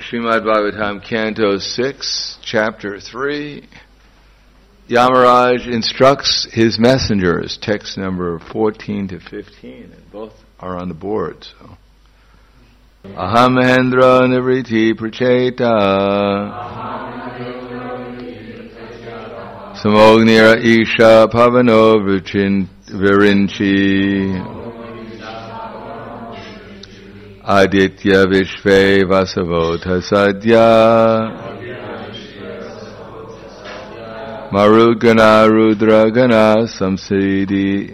Srimad Bhagavatam, Canto 6, Chapter 3. Yamaraj instructs his messengers, text number 14 to 15, and both are on the board. So, Aham Mahendra Nivriti Pracheta Samognira Isha Pavano Virinchi Aditya Vishve Vasavota Sadhya Marugana Rudragana Samsiddhi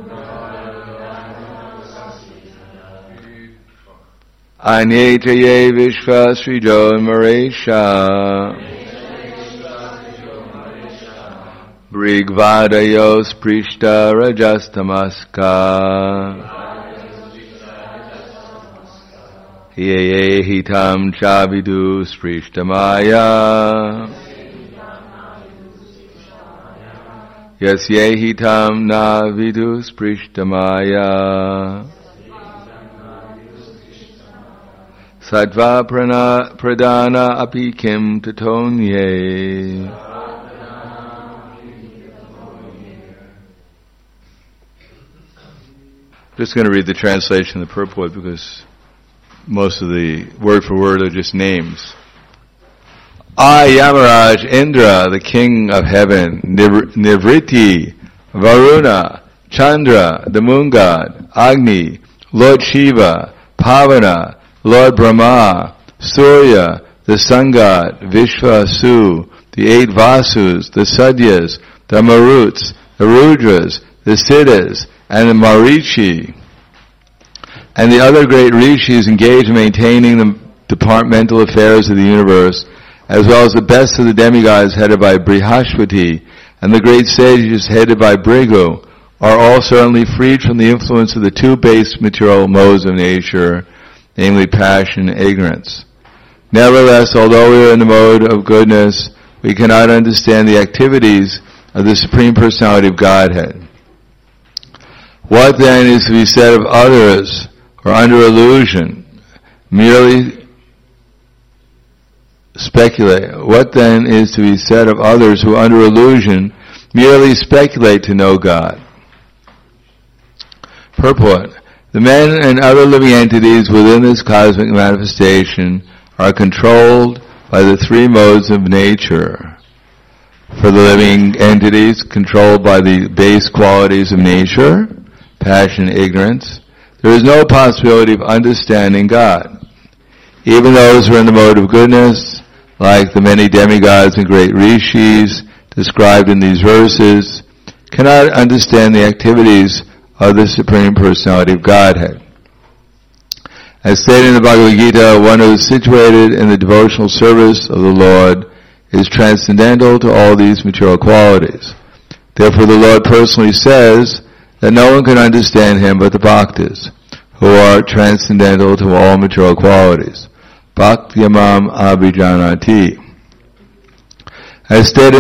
Anyetaye Vishva Srijo Maresha Brigvadayos Prishta Rajastamaska Ye hitam chavidu sprishtamaya Yes ye hitam na vidu sprishtamaya Sattva pradana api kim tatonye. Just going to read the translation of the purport because most of the word for word are just names. I, Yamaraj, Indra, the king of heaven, Nivriti, Varuna, Chandra, the moon god, Agni, Lord Shiva, Pavana, Lord Brahma, Surya, the sun god, Vishvasu, the 8 Vasus, the Sadyas, the Maruts, the Rudras, the Siddhas, and the Marichi, and the other great rishis engaged in maintaining the departmental affairs of the universe, as well as the best of the demigods headed by Brihaspati, and the great sages headed by Bhrigu, are all certainly freed from the influence of the 2 base material modes of nature, namely passion and ignorance. Nevertheless, although we are in the mode of goodness, we cannot understand the activities of the Supreme Personality of Godhead. What then is to be said of others who are under illusion, merely speculate? What then is to be said of others who under illusion merely speculate to know God? Purport. The men and other living entities within this cosmic manifestation are controlled by the 3 modes of nature. For the living entities, controlled by the base qualities of nature, passion, ignorance, there is no possibility of understanding God. Even those who are in the mode of goodness, like the many demigods and great rishis described in these verses, cannot understand the activities of the Supreme Personality of Godhead. As stated in the Bhagavad Gita, one who is situated in the devotional service of the Lord is transcendental to all these material qualities. Therefore the Lord personally says that no one can understand him but the bhaktas, who are transcendental to all material qualities. Bhaktyamam abhijanati. As stated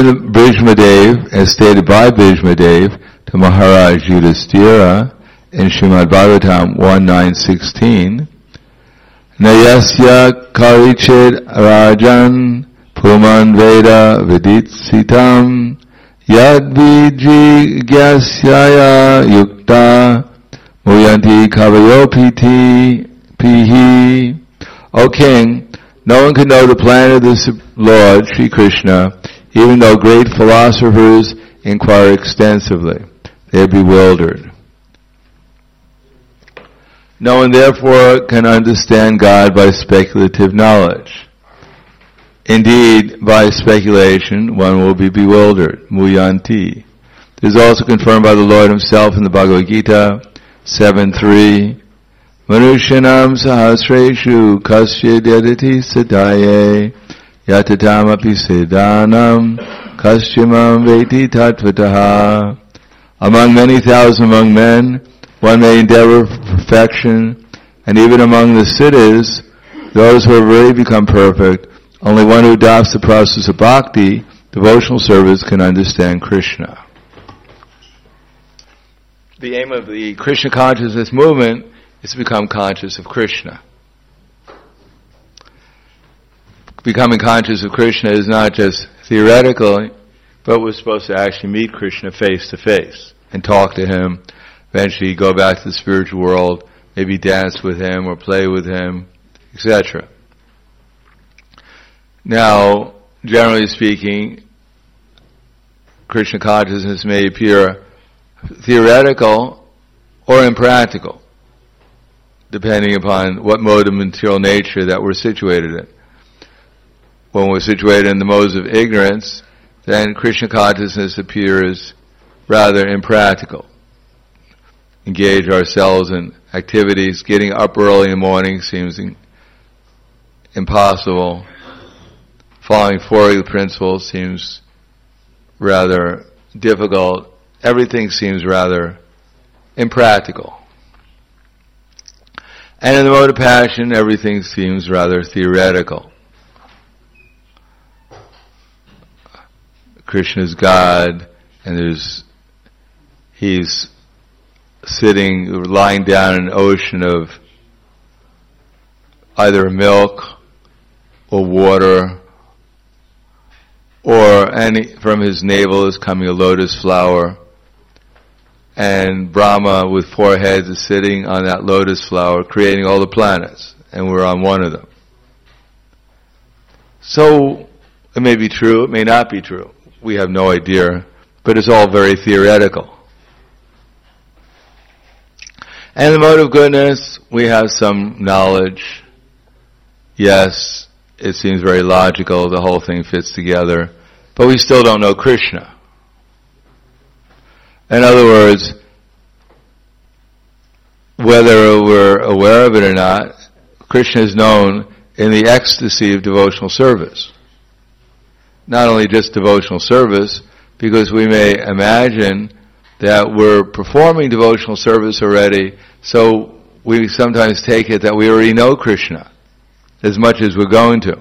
by Bhishmadev to Maharaj Yudhisthira in Srimad Bhagavatam 1.9.16, Nayasya karichid rajan puman veda viditsitam Yad vijigyasya yukta muyanti kavayopiti pihi. O king, no one can know the plan of the Lord, Sri Krishna, even though great philosophers inquire extensively. They are bewildered. No one therefore can understand God by speculative knowledge. Indeed, by speculation, one will be bewildered. Muyanti. This is also confirmed by the Lord himself in the Bhagavad Gita 7.3. Manushanam sahasreshu kasyid yadati sadaye yatatam api siddhanam kasyamam veti tatvataha. Among many thousand among men, one may endeavor for perfection, and even among the siddhas, those who have really become perfect, only one who adopts the process of bhakti, devotional service, can understand Krishna. The aim of the Krishna consciousness movement is to become conscious of Krishna. becoming conscious of Krishna is not just theoretical, but we're supposed to actually meet Krishna face to face and talk to him, eventually go back to the spiritual world, maybe dance with him or play with him, etc. Now, generally speaking, Krishna consciousness may appear theoretical or impractical, depending upon what mode of material nature that we're situated in. When we're situated in the modes of ignorance, then Krishna consciousness appears rather impractical. Engage ourselves in activities, getting up early in the morning seems impossible. Following four of the principles seems rather difficult. Everything seems rather impractical. And in the mode of passion, everything seems rather theoretical. Krishna's God, and he's lying down in an ocean of either milk or water, or from his navel is coming a lotus flower, and Brahma with four heads is sitting on that lotus flower, creating all the planets, and we're on one of them. So, it may be true, it may not be true. We have no idea, but it's all very theoretical. And the mode of goodness, we have some knowledge. Yes, it seems very logical, the whole thing fits together, but we still don't know Krishna. In other words, whether we're aware of it or not, Krishna is known in the ecstasy of devotional service. Not only just devotional service, because we may imagine that we're performing devotional service already, so we sometimes take it that we already know Krishna as much as we're going to.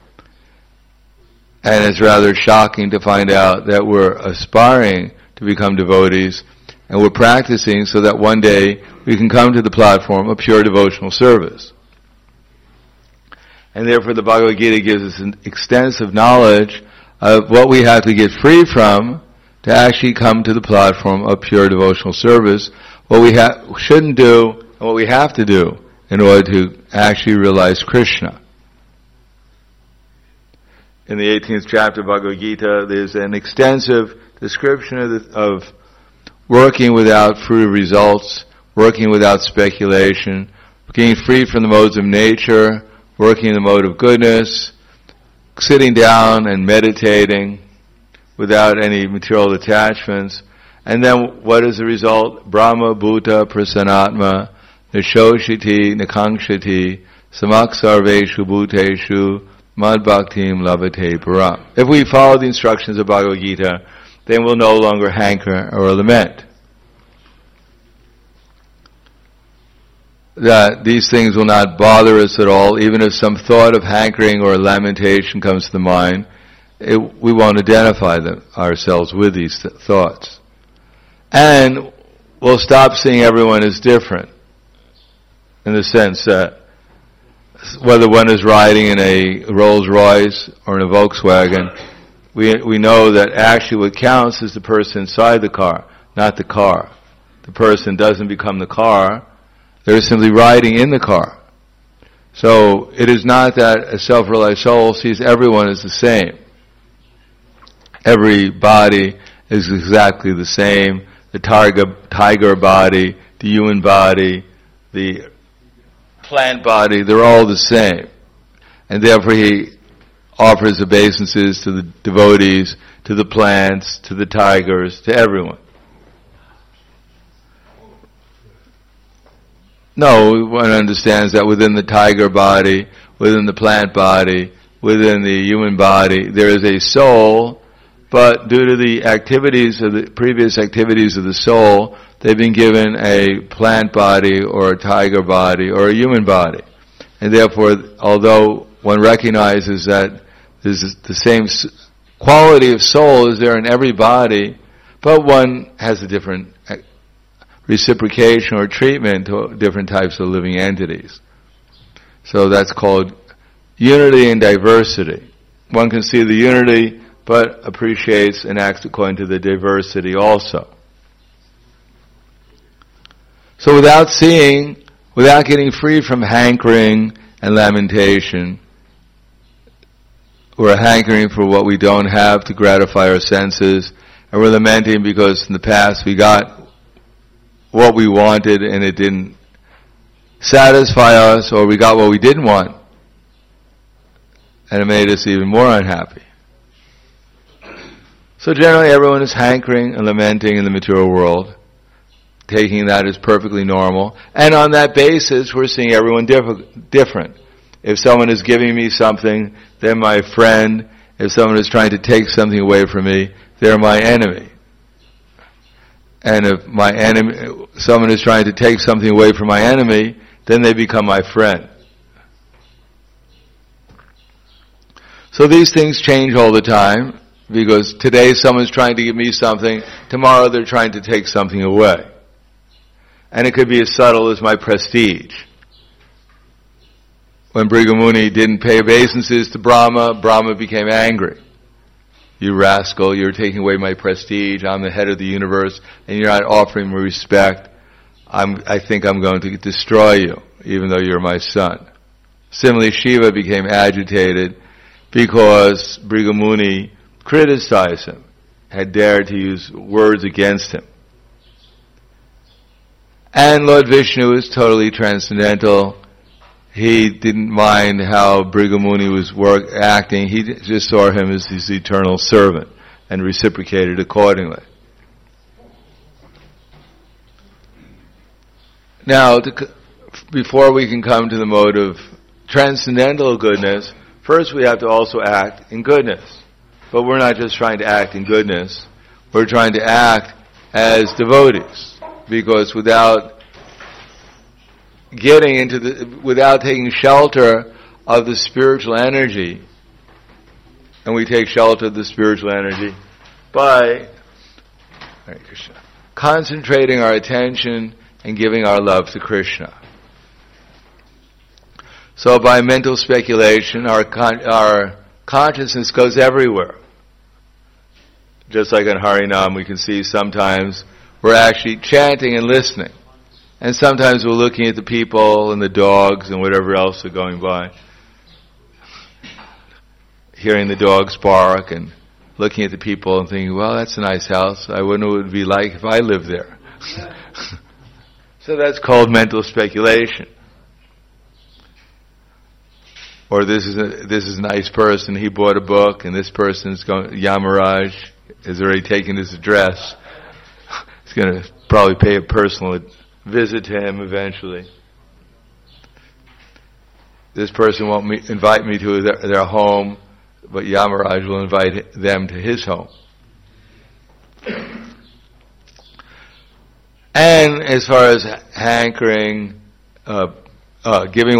And it's rather shocking to find out that we're aspiring to become devotees, and we're practicing so that one day we can come to the platform of pure devotional service. And therefore the Bhagavad Gita gives us an extensive knowledge of what we have to get free from to actually come to the platform of pure devotional service, what we shouldn't do, and what we have to do in order to actually realize Krishna. In the 18th chapter of Bhagavad Gita, there's an extensive description of working without fruit of results, working without speculation, getting free from the modes of nature, working in the mode of goodness, sitting down and meditating without any material attachments. And then what is the result? Brahma Bhuta Prasanatma Nishoshiti Nikangshati Samak Sarveshu Bhuteshu Mad Bhaktim Lavate Param. If we follow the instructions of Bhagavad Gita, then we'll no longer hanker or lament. That these things will not bother us at all, even if some thought of hankering or lamentation comes to the mind, we won't identify ourselves with these thoughts. And we'll stop seeing everyone as different, in the sense that whether one is riding in a Rolls Royce or in a Volkswagen, we know that actually what counts is the person inside the car, not the car. The person doesn't become the car. They're simply riding in the car. So it is not that a self-realized soul sees everyone as the same. Every body is exactly the same. The tiger body, the human body, the plant body, they're all the same. And therefore he offers obeisances to the devotees, to the plants, to the tigers, to everyone. No, one understands that within the tiger body, within the plant body, within the human body, there is a soul, but due to the activities of the previous activities of the soul, they've been given a plant body or a tiger body or a human body. And therefore, although one recognizes that there's the same quality of soul is there in every body, but one has a different reciprocation or treatment to different types of living entities. So that's called unity and diversity. One can see the unity, but appreciates and acts according to the diversity also. So without getting free from hankering and lamentation, we're hankering for what we don't have to gratify our senses, and we're lamenting because in the past we got what we wanted and it didn't satisfy us, or we got what we didn't want and it made us even more unhappy. So generally everyone is hankering and lamenting in the material world, taking that as perfectly normal, and on that basis we're seeing everyone different. If someone is giving me something, they're my friend. If someone is trying to take something away from me, they're my enemy. And if someone is trying to take something away from my enemy, then they become my friend. So these things change all the time, because today someone's trying to give me something, tomorrow they're trying to take something away. And it could be as subtle as my prestige. When Bhrigu Muni didn't pay obeisances to Brahma, Brahma became angry. You rascal, you're taking away my prestige, I'm the head of the universe, and you're not offering me respect. I think I'm going to destroy you, even though you're my son. Similarly, Shiva became agitated because Bhrigu Muni criticized him, had dared to use words against him. And Lord Vishnu is totally transcendental. He didn't mind how Bhrigu Muni was acting. He just saw him as his eternal servant and reciprocated accordingly. Now, before we can come to the mode of transcendental goodness, first we have to also act in goodness. But we're not just trying to act in goodness. We're trying to act as devotees. Because without taking shelter of the spiritual energy, and we take shelter of the spiritual energy by concentrating our attention and giving our love to Krishna. So by mental speculation, our consciousness goes everywhere. Just like in Harinam, we can see sometimes we're actually chanting and listening. And sometimes we're looking at the people and the dogs and whatever else are going by. Hearing the dogs bark and looking at the people and thinking, well, that's a nice house. I wonder what it would be like if I lived there. So that's called mental speculation. Or this is a nice person, he bought a book, and this person's going, Yamaraj has already taken his address. He's going to probably pay a personal visit to him eventually. This person won't invite me to their home, but Yamaraj will invite them to his home. And as far as hankering, giving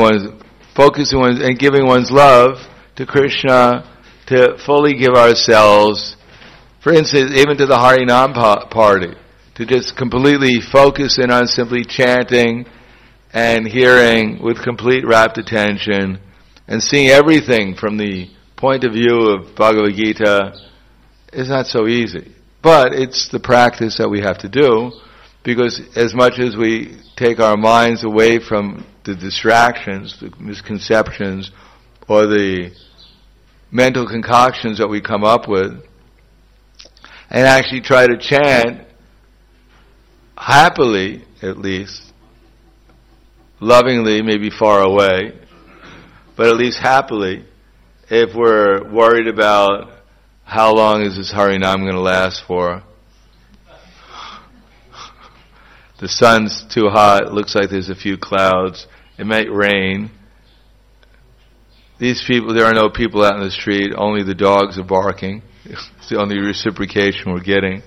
one's love to Krishna, to fully give ourselves, for instance, even to the Harinam party, to just completely focus in on simply chanting and hearing with complete rapt attention and seeing everything from the point of view of Bhagavad Gita is not so easy. But it's the practice that we have to do, because as much as we take our minds away from the distractions, the misconceptions, or the mental concoctions that we come up with, and actually try to chant happily, at least, lovingly, maybe far away, but at least happily, if we're worried about how long is this Harinam going to last for. The sun's too hot, it looks like there's a few clouds, it might rain. These people, there are no people out in the street, only the dogs are barking. It's the only reciprocation we're getting.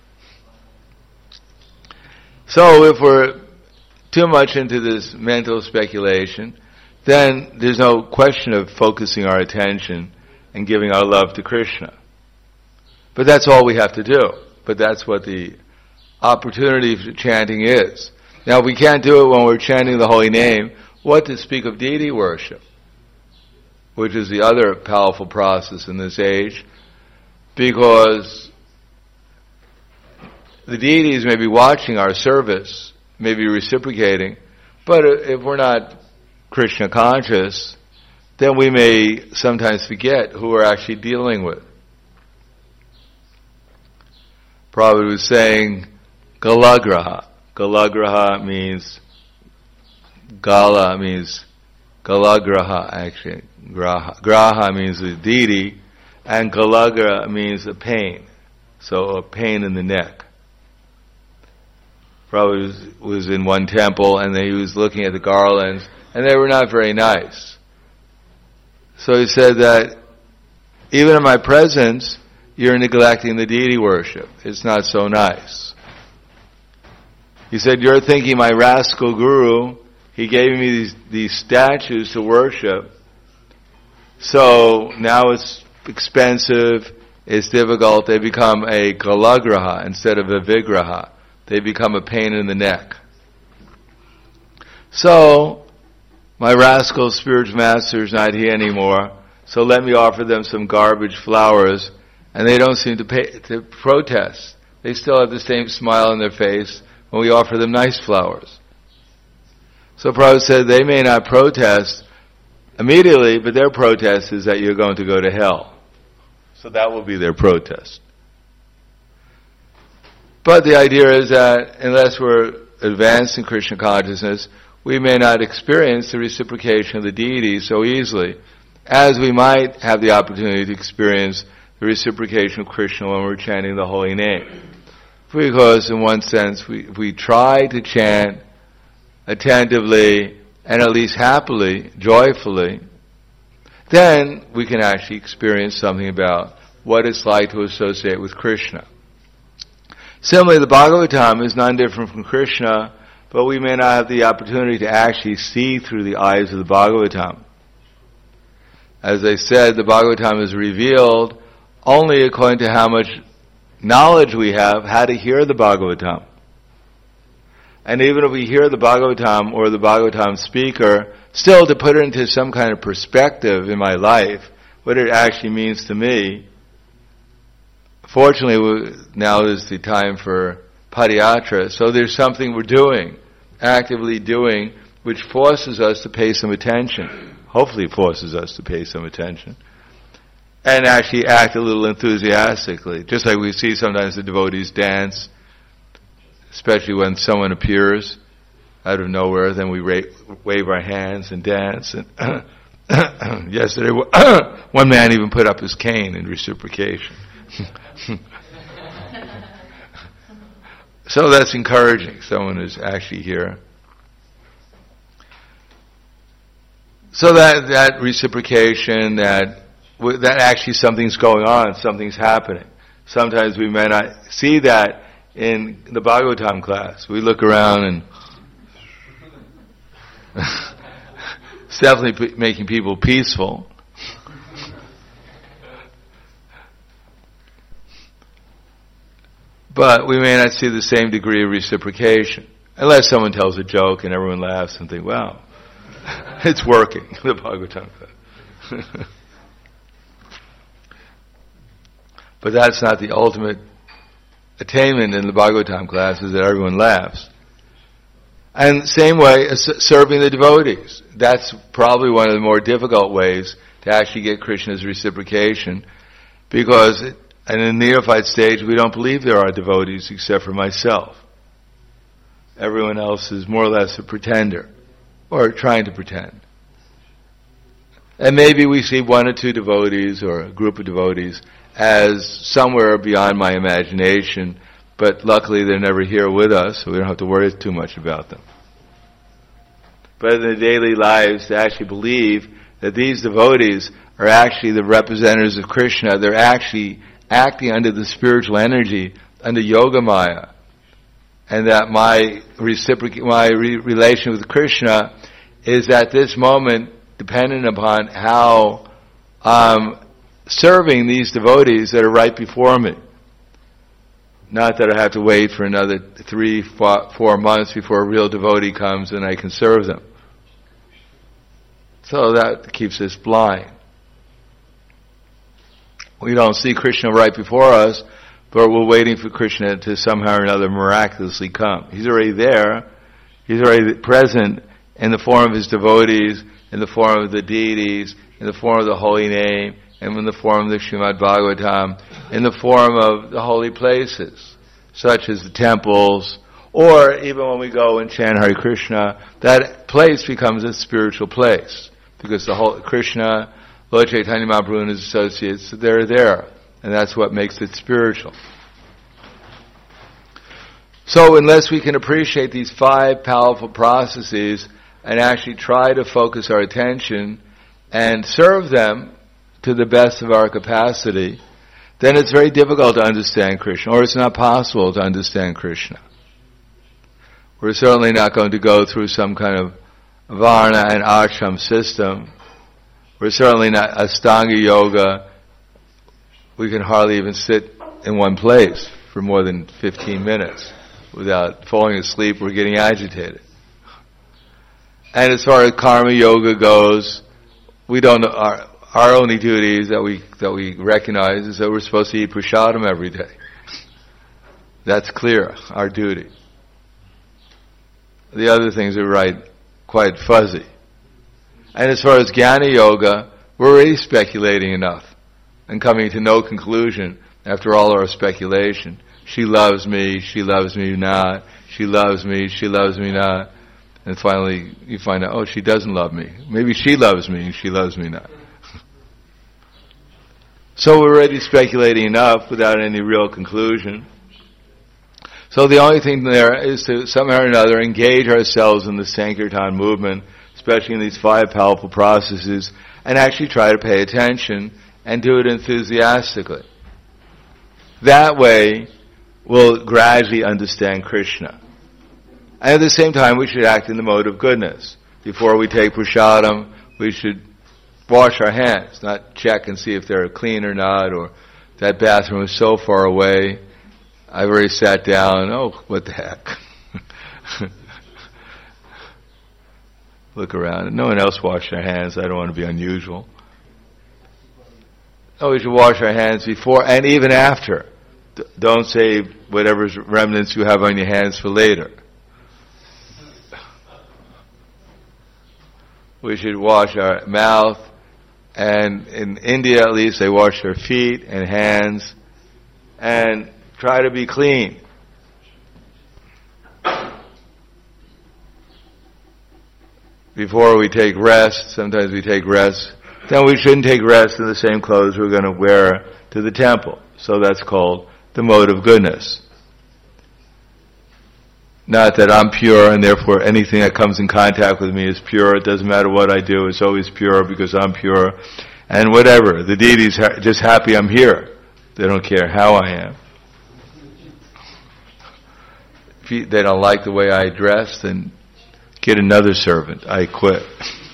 So if we're too much into this mental speculation, then there's no question of focusing our attention and giving our love to Krishna. But that's all we have to do. But that's what the opportunity for chanting is. Now, if we can't do it when we're chanting the holy name, what to speak of deity worship? which is the other powerful process in this age, because the deities may be watching our service, may be reciprocating, but if we're not Krishna conscious, then we may sometimes forget who we're actually dealing with. Prabhupada was saying Galagraha. Galagraha means Galagraha actually. Graha means the deity, and Galagra means a pain. So a pain in the neck. Prabhupada was in one temple and he was looking at the garlands and they were not very nice. So he said that even in my presence, you're neglecting the deity worship. It's not so nice. He said, you're thinking my rascal guru, he gave me these statues to worship, so now it's expensive, it's difficult, they become a Galagraha instead of a Vigraha. They become a pain in the neck. So, my rascal spiritual master is not here anymore, so let me offer them some garbage flowers, and they don't seem to protest. They still have the same smile on their face when we offer them nice flowers. So Prabhupada said they may not protest immediately, but their protest is that you're going to go to hell. So that will be their protest. But the idea is that unless we're advanced in Krishna consciousness, we may not experience the reciprocation of the deity so easily, as we might have the opportunity to experience the reciprocation of Krishna when we're chanting the holy name. Because in one sense, we try to chant attentively and at least happily, joyfully, then we can actually experience something about what it's like to associate with Krishna. Similarly, the Bhagavatam is none different from Krishna, but we may not have the opportunity to actually see through the eyes of the Bhagavatam. As I said, the Bhagavatam is revealed only according to how much knowledge we have how to hear the Bhagavatam. And even if we hear the Bhagavatam or the Bhagavatam speaker, still to put it into some kind of perspective in my life, what it actually means to me. Fortunately, now is the time for Padayatra, so there's something we're doing, actively doing, which forces us to pay some attention. Hopefully forces us to pay some attention. And actually act a little enthusiastically. Just like we see sometimes the devotees dance, especially when someone appears out of nowhere, then we wave our hands and dance. And yesterday, one man even put up his cane in reciprocation. So that's encouraging. Someone is actually here. So that reciprocation, that actually something's going on, something's happening. Sometimes we may not see that in the Bhagavatam class. We look around and it's definitely making people peaceful. But we may not see the same degree of reciprocation. Unless someone tells a joke and everyone laughs and think, wow, it's working, the Bhagavatam class. But that's not the ultimate attainment in the Bhagavatam class, is that everyone laughs. And same way, serving the devotees. That's probably one of the more difficult ways to actually get Krishna's reciprocation, because in the neophyte stage, we don't believe there are devotees except for myself. Everyone else is more or less a pretender, or trying to pretend. And maybe we see one or two devotees, or a group of devotees, as somewhere beyond my imagination, but luckily they're never here with us, so we don't have to worry too much about them. But in their daily lives, to actually believe that these devotees are actually the representatives of Krishna, they're actually acting under the spiritual energy, under Yoga Maya, and that my relation with Krishna is at this moment dependent upon how serving these devotees that are right before me. Not that I have to wait for another 3-4 months before a real devotee comes and I can serve them. So that keeps us blind. We don't see Krishna right before us, but we're waiting for Krishna to somehow or another miraculously come. He's already there. He's already present in the form of his devotees, in the form of the deities, in the form of the holy name, and in the form of the Srimad Bhagavatam, in the form of the holy places, such as the temples, or even when we go and chant Hare Krishna, that place becomes a spiritual place, because the whole Krishna, Lord Chaitanya Mahaprabhu and his associates, they're there, and that's what makes it spiritual. So unless we can appreciate these 5 powerful processes and actually try to focus our attention and serve them to the best of our capacity, then it's very difficult to understand Krishna, or it's not possible to understand Krishna. We're certainly not going to go through some kind of Varna and Ashram system. We're certainly not Ashtanga Yoga. We can hardly even sit in one place for more than 15 minutes without falling asleep or getting agitated. And as far as Karma Yoga goes, we don't know, our only duties that we recognize is that we're supposed to eat prasadam every day. That's clear, our duty. The other things are quite fuzzy. And as far as Jnana Yoga, we're already speculating enough and coming to no conclusion after all our speculation. She loves me not. She loves me not. And finally you find out, she doesn't love me. Maybe she loves me and she loves me not. So we're already speculating enough without any real conclusion. So the only thing there is to somehow or another engage ourselves in the Sankirtan movement, especially in these 5 powerful processes, and actually try to pay attention and do it enthusiastically. That way, we'll gradually understand Krishna. And at the same time, we should act in the mode of goodness. Before we take prasadam, we should wash our hands, not check and see if they're clean or not, or that bathroom is so far away. I've already sat down, what the heck. Look around, and no one else washed their hands. I don't want to be unusual. We should wash our hands before and even after. Don't save whatever remnants you have on your hands for later. We should wash our mouth, and in India at least they wash their feet and hands, and try to be clean. Before we take rest, sometimes we take rest, then we shouldn't take rest in the same clothes we're going to wear to the temple. So that's called the mode of goodness. Not that I'm pure and therefore anything that comes in contact with me is pure. It doesn't matter what I do, it's always pure because I'm pure. And whatever, the deity's just happy I'm here. They don't care how I am. If they don't like the way I dress, then get another servant. I quit.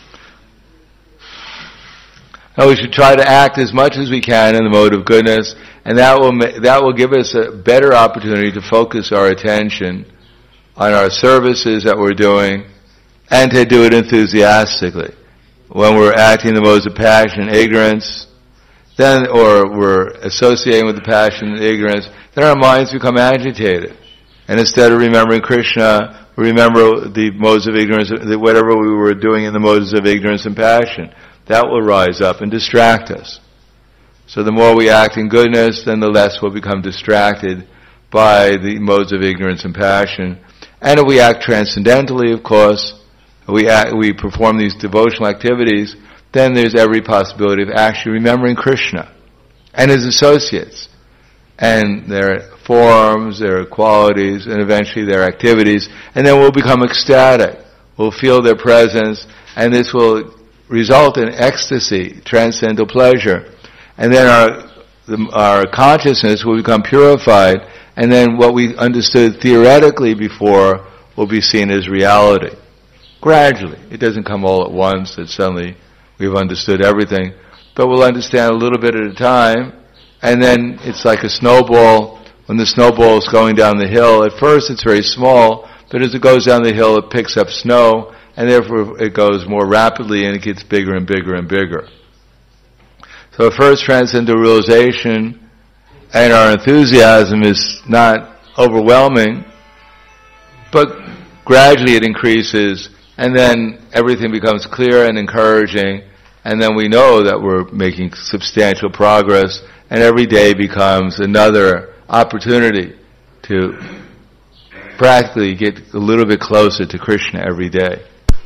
Now we should try to act as much as we can in the mode of goodness, and that will give us a better opportunity to focus our attention on our services that we're doing, and to do it enthusiastically. When we're acting the modes of passion and ignorance, or we're associating with the passion and ignorance, then our minds become agitated. And instead of remembering Krishna, we remember the modes of ignorance, whatever we were doing in the modes of ignorance and passion. That will rise up and distract us. So the more we act in goodness, then the less we'll become distracted by the modes of ignorance and passion. And if we act transcendentally, of course, we perform these devotional activities, then there's every possibility of actually remembering Krishna and his associates, and their forms, their qualities, and eventually their activities, and then we'll become ecstatic. We'll feel their presence, and this will result in ecstasy, transcendental pleasure. And then our consciousness will become purified, and then what we understood theoretically before will be seen as reality. Gradually. It doesn't come all at once that suddenly we've understood everything, but we'll understand a little bit at a time, and then it's like a snowball. When the snowball is going down the hill, at first it's very small, but as it goes down the hill it picks up snow, and therefore it goes more rapidly and it gets bigger and bigger and bigger. So first transcendental realization and our enthusiasm is not overwhelming, but gradually it increases, and then everything becomes clear and encouraging, and then we know that we're making substantial progress, and every day becomes another opportunity to practically get a little bit closer to Krishna every day.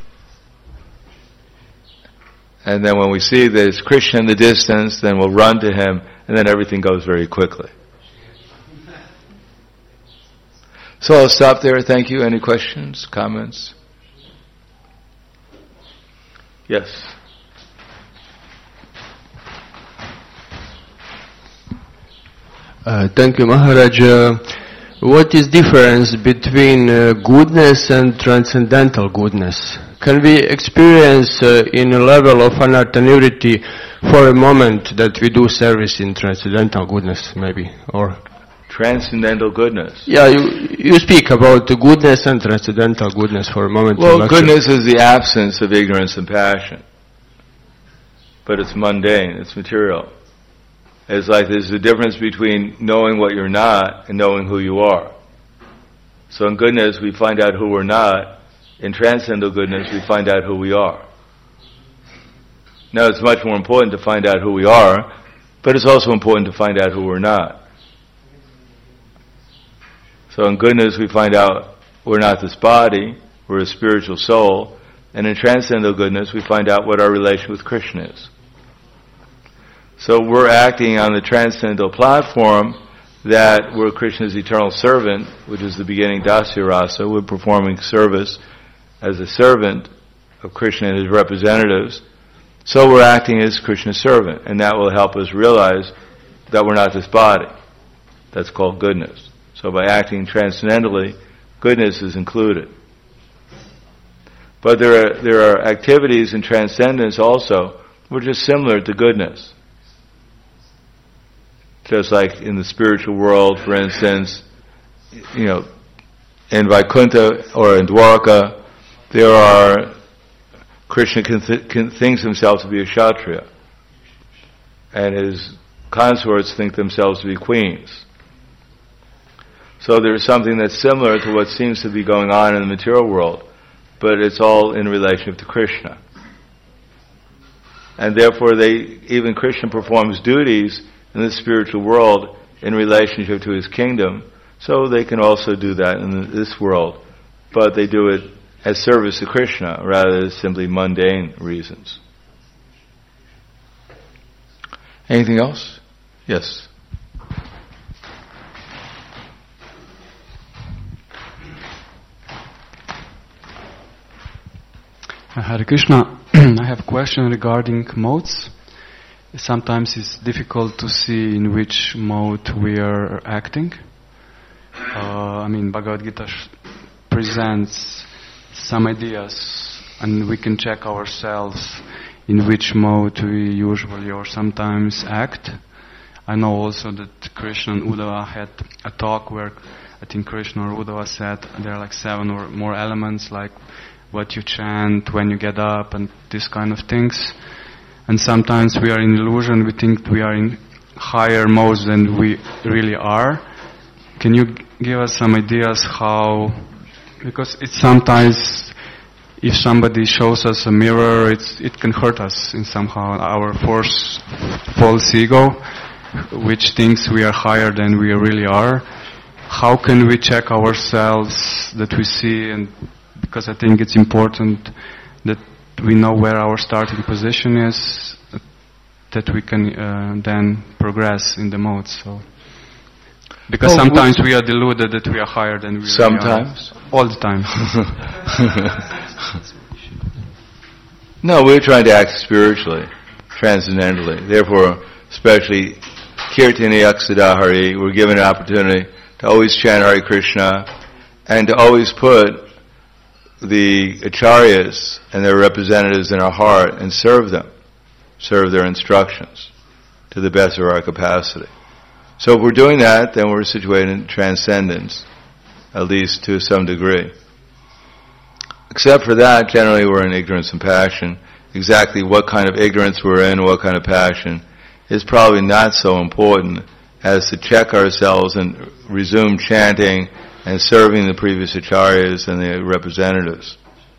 And then when we see there's Krishna in the distance, then we'll run to him, and then everything goes very quickly. So I'll stop there. Thank you. Any questions, comments? Yes. Thank you, Maharaj. What is difference between goodness and transcendental goodness? Can we experience in a level of anartha-nivritti for a moment that we do service in transcendental goodness, maybe? Or transcendental goodness? Yeah, you speak about the goodness and transcendental goodness for a moment. Well, goodness is the absence of ignorance and passion. But it's mundane, it's material. It's like there's a difference between knowing what you're not and knowing who you are. So in goodness, we find out who we're not. In transcendental goodness, we find out who we are. Now, it's much more important to find out who we are, but it's also important to find out who we're not. So in goodness, we find out we're not this body, we're a spiritual soul, and in transcendental goodness, we find out what our relation with Krishna is. So we're acting on the transcendental platform that we're Krishna's eternal servant, which is the beginning Dasya Rasa. We're performing service as a servant of Krishna and his representatives. So we're acting as Krishna's servant, and that will help us realize that we're not this body. That's called goodness. So by acting transcendentally, goodness is included. But there are activities in transcendence also which are similar to goodness. Just like in the spiritual world, for instance, in Vaikuntha or in Dwaraka, there are Krishna thinks himself to be a Kshatriya, and his consorts think themselves to be queens. So there's something that's similar to what seems to be going on in the material world, but it's all in relationship to Krishna. And therefore even Krishna performs duties in the spiritual world in relationship to his kingdom, so they can also do that in this world, but they do it as service to Krishna rather than simply mundane reasons. Anything else? Yes. Hare Krishna, I have a question regarding modes. Sometimes it's difficult to see in which mode we are acting. Bhagavad Gita presents some ideas, and we can check ourselves in which mode we usually or sometimes act. I know also that Krishna and Uddhava had a talk where I think Krishna or Uddhava said there are like 7 or more elements, like what you chant when you get up and these kind of things. And sometimes we are in illusion, we think we are in higher modes than we really are. Can you give us some ideas how, because it's sometimes, if somebody shows us a mirror, it can hurt us in somehow, our false ego, which thinks we are higher than we really are. How can we check ourselves that we see, and because I think it's important that we know where our starting position is, that we can then progress in the modes. So, because sometimes we are deluded that we are higher than we really are. Sometimes? All the time. No, we're trying to act spiritually, transcendentally. Therefore, especially Kirtani Aksada Hari, we're given an opportunity to always chant Hare Krishna and to always put the acharyas and their representatives in our heart and serve them, serve their instructions to the best of our capacity. So if we're doing that, then we're situated in transcendence, at least to some degree. Except for that, generally we're in ignorance and passion. Exactly what kind of ignorance we're in, what kind of passion, is probably not so important as to check ourselves and resume chanting and serving the previous acharyas and the representatives.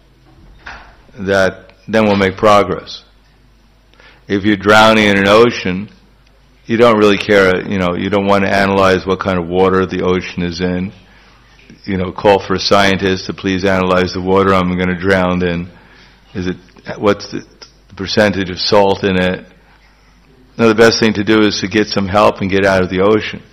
That then we'll make progress. If you're drowning in an ocean, you don't really care, you don't want to analyze what kind of water the ocean is in. Call for a scientist to please analyze the water I'm going to drown in. What's the percentage of salt in it? No, the best thing to do is to get some help and get out of the ocean.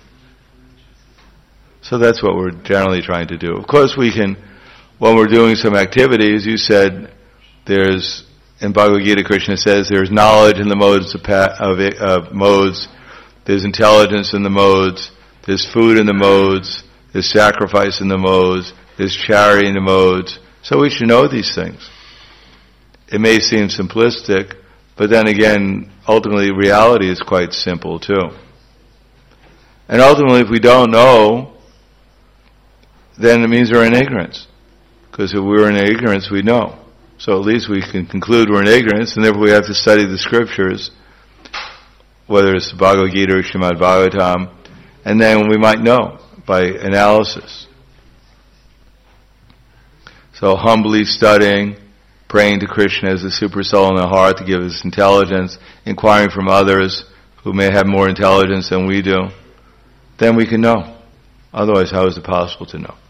So that's what we're generally trying to do. Of course we can, when we're doing some activities, you said in Bhagavad Gita, Krishna says there's knowledge in the modes of modes, there's intelligence in the modes, there's food in the modes, there's sacrifice in the modes, there's charity in the modes. So we should know these things. It may seem simplistic, but then again, ultimately reality is quite simple too. And ultimately if we don't know, then it means we're in ignorance. Because if we're in ignorance, we know. So at least we can conclude we're in ignorance, and therefore we have to study the scriptures, whether it's the Bhagavad Gita or Srimad Bhagavatam, and then we might know by analysis. So humbly studying, praying to Krishna as the super soul in the heart to give us intelligence, inquiring from others who may have more intelligence than we do, then we can know. Otherwise, how is it possible to know?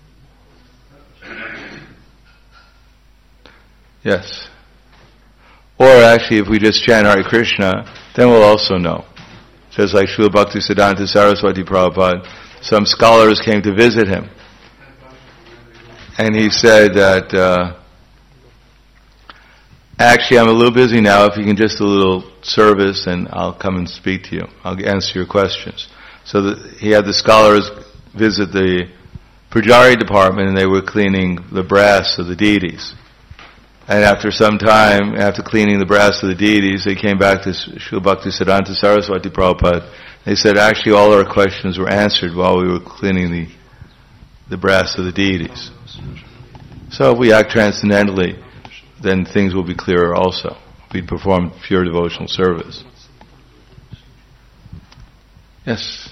Yes. Or actually, if we just chant Hare Krishna, then we'll also know. Just like Srila Bhaktisiddhanta Saraswati Prabhupada, some scholars came to visit him. And he said that, actually I'm a little busy now, if you can just do a little service and I'll come and speak to you. I'll answer your questions. So he had the scholars visit the Pujari department and they were cleaning the brass of the deities. And after some time, after cleaning the brass of the deities, they came back to Srila Bhaktisiddhanta Saraswati Prabhupada. They said, actually all our questions were answered while we were cleaning the brass of the deities. So if we act transcendently, then things will be clearer also. We perform pure devotional service. Yes?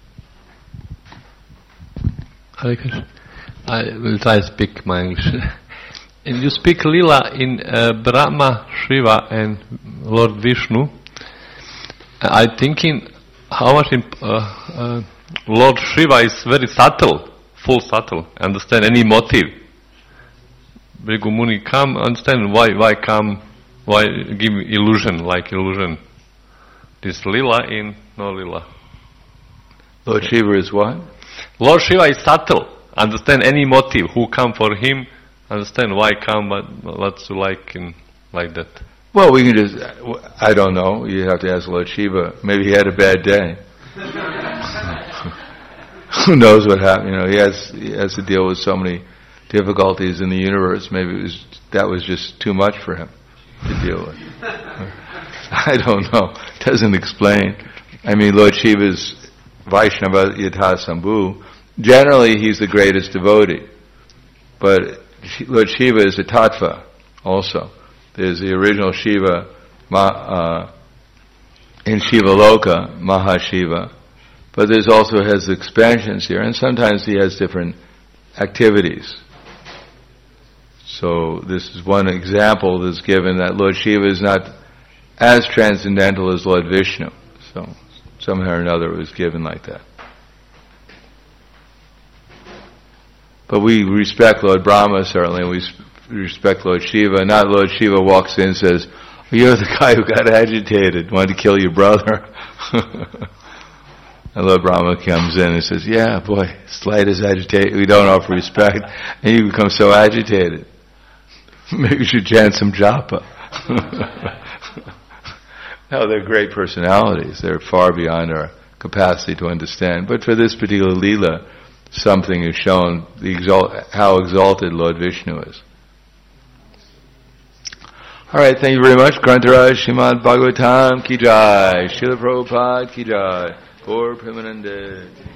Hare Krishna. I will try to speak my English. And you speak Lila in Brahma, Shiva and Lord Vishnu. I'm thinking how much Lord Shiva is very subtle, full subtle, understand any motive. Bhrigu Muni come, understand why come, why give illusion, like illusion. This Lila in no Lila. Lord Shiva is what? Lord Shiva is subtle, understand any motive, who come for him, understand why come, but what's like that. Well, we can just, I don't know, you have to ask Lord Shiva. Maybe he had a bad day. Who knows what happened? He has to deal with so many difficulties in the universe. Maybe that was just too much for him to deal with. I don't know. It doesn't explain. I mean, Lord Shiva's Vaishnava Yatha Sambhu, generally he's the greatest devotee. But Lord Shiva is a tattva also. There's the original Shiva in Shiva Loka, Mahashiva. But there's also has expansions here, and sometimes he has different activities. So this is one example that's given that Lord Shiva is not as transcendental as Lord Vishnu. So somehow or another it was given like that. But we respect Lord Brahma certainly, and we respect Lord Shiva. Not Lord Shiva walks in and says, "You're the guy who got agitated, wanted to kill your brother." And Lord Brahma comes in and says, "Yeah, boy, slightest agitation. We don't offer respect, and you become so agitated. Maybe you should chant some japa." No, they're great personalities. They're far beyond our capacity to understand. But for this particular Leela, something is shown, how exalted Lord Vishnu is. Alright, thank you very much. Grantaraj Srimad Bhagavatam ki jai. Srila Prabhupada ki jai. Gaur Premanande.